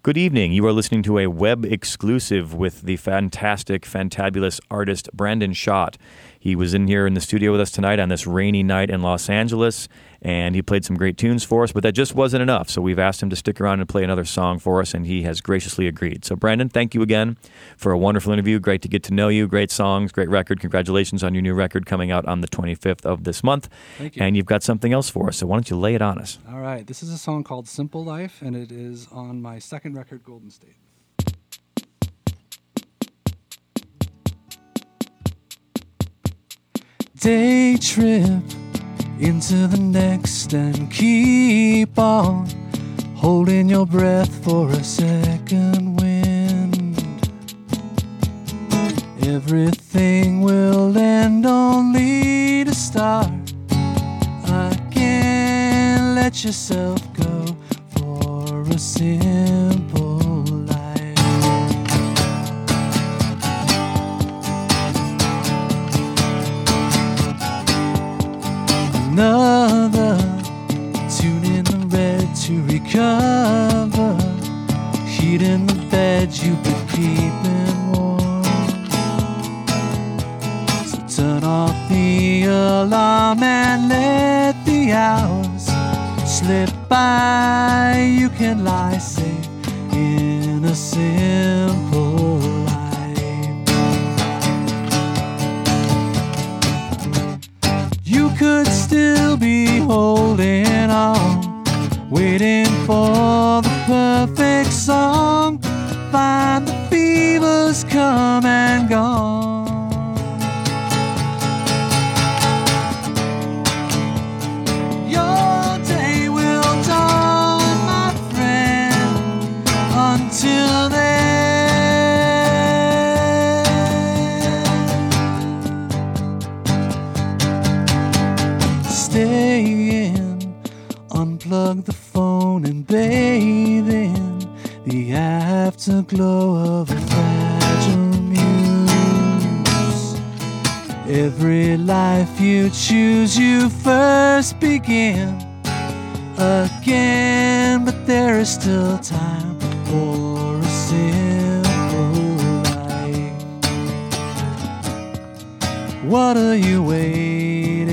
Good evening. You are listening to a web exclusive with the fantastic, fantabulous artist Brandon Schott. He was in here in the studio with us tonight on this rainy night in Los Angeles, and he played some great tunes for us, but that just wasn't enough. So we've asked him to stick around and play another song for us, and he has graciously agreed. So Brandon, thank you again for a wonderful interview. Great to get to know you. Great songs, great record. Congratulations on your new record coming out on the 25th of this month. Thank you. And you've got something else for us, so why don't you lay it on us? All right. This is a song called Simple Life, and it is on my second record, Golden State. Day trip into the next and keep on holding your breath for a second wind. Everything will end only to start again. Let yourself go for a simple life. Another tune in the red to recover. Heat in the bed you've been keeping warm. So turn off the alarm and let the hours slip by. You can lie safe in a simple life. You could still be holding on, waiting for the perfect song. Find the fever's come and gone. Your day will dawn, my friend. Until then, stay in, unplug the phone and bathe in the afterglow of a fragile muse. Every life you choose, you first begin again, but there is still time for a simple life. What are you waiting